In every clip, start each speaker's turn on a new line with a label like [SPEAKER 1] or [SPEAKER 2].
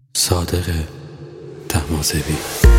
[SPEAKER 1] صادق طهماسبی.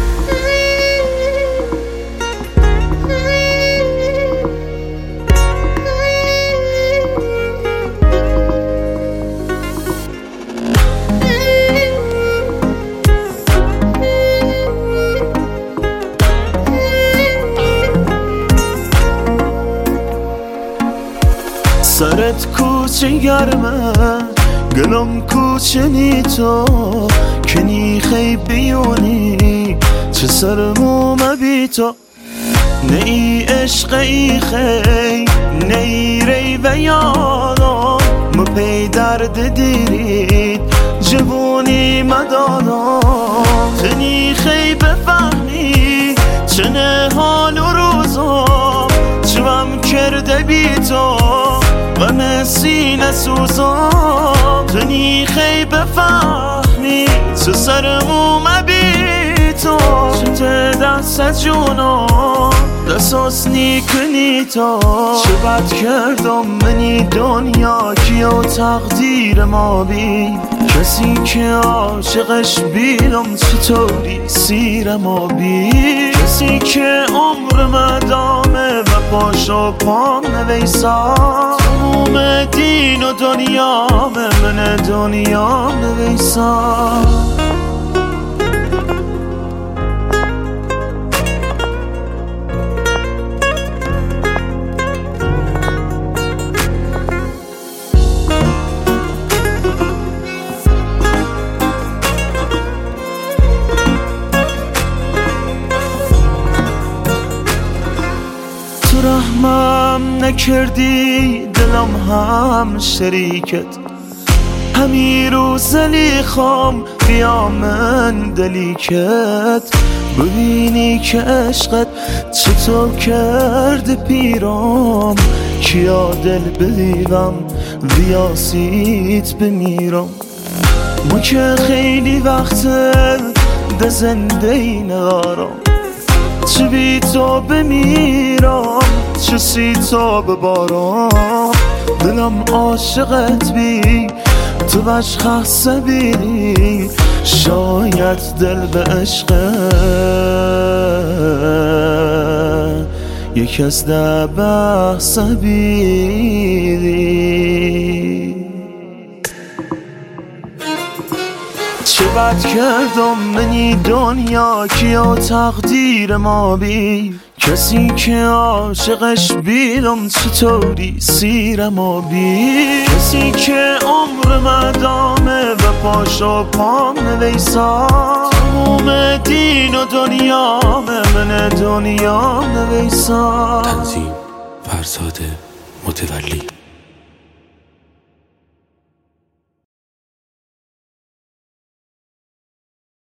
[SPEAKER 2] سرت کوچه گرمه گلم کوچه نی تو کنی خی بیونی چه سرمومه بی تو نه ای عشق ای خی نه ای ری و یادم مپی درد دیرید جوونی مدادم تنی خی بفهمی چنه حال و روزم چوام کرده بی تو غم سینه سوزم تنی خی بفهمی چه سرمومه بی تو چه دست جونم دستاس نیکنی تو چه بد کردم منی دنیا کیا تقدیر ما بی کسی که عاشقش بیرم چطوری سیر ما بی کسی که عمر مدامه و پاشو پام نویسا تموم دین و دنیا من دنیا نویسا رحمم نکردی دلم هم شریکت همی روزلی خوام بیا من دلیکت ببینی که عشقت چطور کرد پیرام کیا دل بدیدم ویاسیت بمیرم ما که خیلی وقته ده زنده ای ندارم چه بی تو بمیرم چه سی تو ببارم دلم عاشقت بی تو بش خسته بی شاید دل به عشق یک از ده بحث بی چه بد کردم منی دنیا کیا تقدیر ما بی کسی که عاشقش بیرم چطوری سیر ما بی کسی که عمر مدامه و پاشو پام نویسا تموم دین و دنیا من دنیا نویسا.
[SPEAKER 1] تنظیم فرزاد متولی.